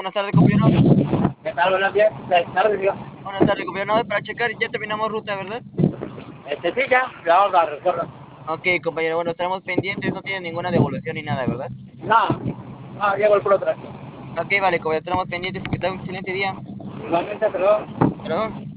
buenas tardes, compañero. ¿Qué tal? Buenas tardes, tío. Buenas tardes, compañero. No, para checar, ya terminamos ruta, ¿verdad? Sí, ya vamos a recorrer. Ok, compañero, bueno, estaremos pendientes, no tiene ninguna devolución ni nada, ¿verdad? No, no, llego el puro atrás. Ok, vale, compañero, estaremos pendientes, que tenga un excelente día. Igualmente, perdón. Perdón.